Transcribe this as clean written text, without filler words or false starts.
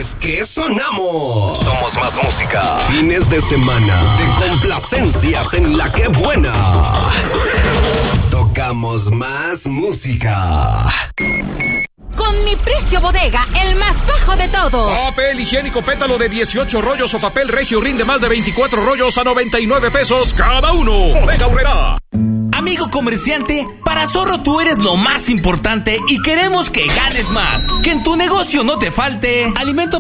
Es que sonamos. Somos más música. Fines de semana de complacencias en La Que Buena. Tocamos más música. Con mi precio bodega, el más bajo de todos. Papel higiénico pétalo de 18 rollos o papel regio rinde más de 24 rollos a 99 pesos cada uno. Bodega Aurrerá. Amigo comerciante, para Zorro tú eres lo más importante y queremos que ganes más. Que en tu negocio no te falte alimento